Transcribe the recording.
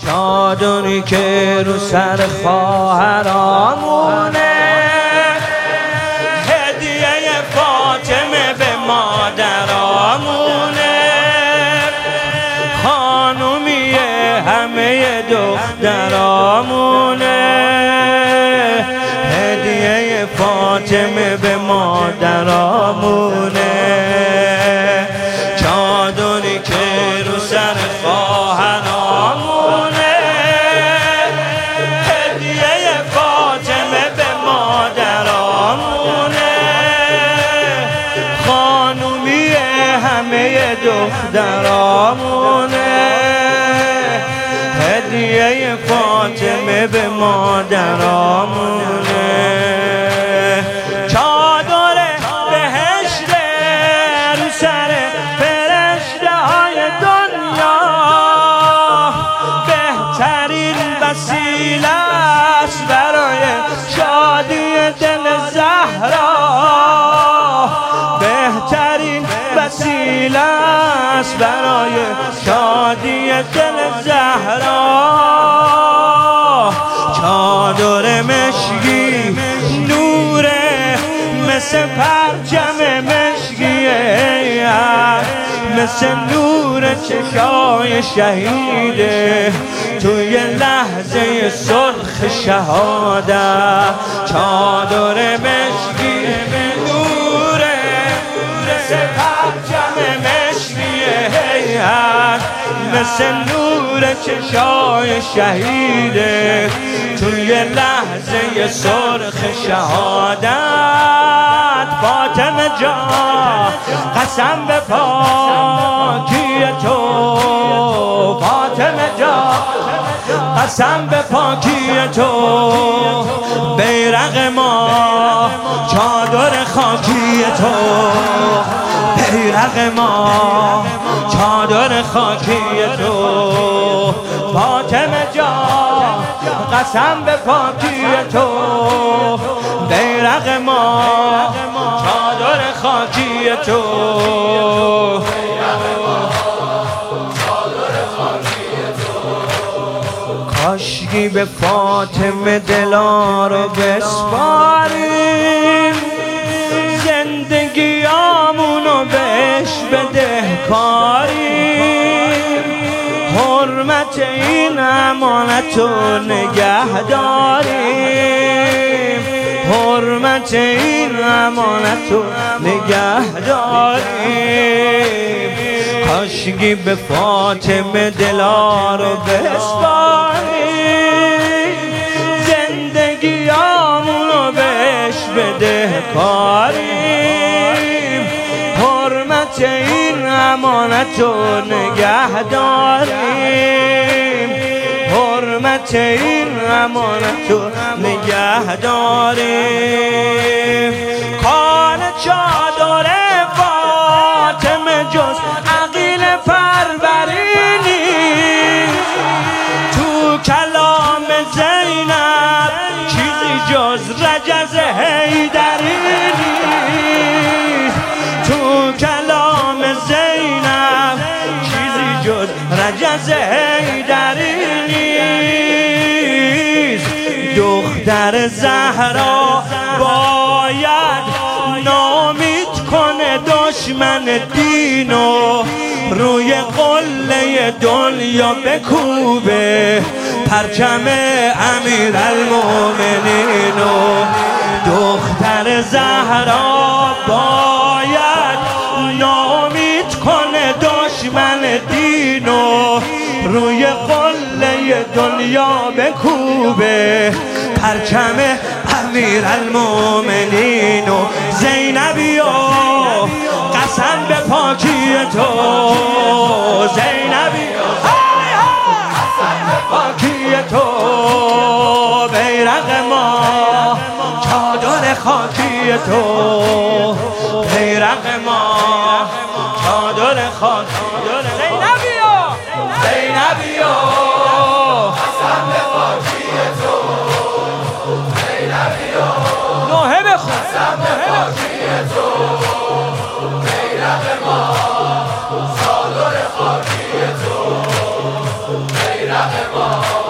چادری که رو سر خواهرامونه، هدیه فاطمه به مادرامونه، خانومی همه دخترامونه، هدیه فاطمه به مادرامونه، چادری که رو سر خواهرامونه، هدیه فاطمه به مادرامونه، خانومی همه دخترامونه، هدیه فاطمه به مادرامونه، چادر بهشت رو سر فرشته های دنیا، بهترین وسیله است برای شادی دل زهرا، بهترین وسیله است برای شادی دل زهرا، چادر مشکی نوره مثل پرچم مشکیه، مثل نور چشای شهیده توی لحظه سرخ شهادت، چادر مشکی نوره مثل پرچم مشکیه، مثل نور چشای شهیده توی لحظه سرخ شهادت، فاطمه جان قسم به پاکی تو، فاطمه جان قسم به پاکی تو، بیرق ما چادر خاکی تو، بیرق ما چادر خاکی تو، فاطمه جان قسم به پاکی تو، بیرق ما چادر خاکی تو، کاشکی به فاطمه دلا رو بسپاریم، زندگیامونو بهش بدهکاریم، حرمت این امانتو نگه داریم، حرمت این امانتو نگه داریم، کاشکی به فاطمه دلا رو بسپاریم، زندگیامونو بهش بدهکاریم، حرمت این امانتو نگه داریم، حرمت این امانتو نگه داریم، کار چادر فاطمه جز عقیل پرورینی، تو کلام زینب چیزی جز رجز حیدری نیست، تو کلام زینب چیزی جز رجز حیدری نیست، دختر زهرا باید نامید کنه دشمن دینو، روی قله دنیا بکوبه پرچم امیرالمومنینو، دختر زهرا باید نامید کنه دشمن دینو، روی قله دنیا بکوبه پرچم امیرالمومنینو، زینبیو قسم به پاکی تو، زینبیو قسم به پاکی تو، بیرق ما چادر خاکی تو، بیرق ما چادر خاکی، زینبیو زینبیو قسم به پاکی تو، زینبیو نوحه بخون قسم به پاکی تو، بیرق ما چادر خاکی تو، بیرق ما خدا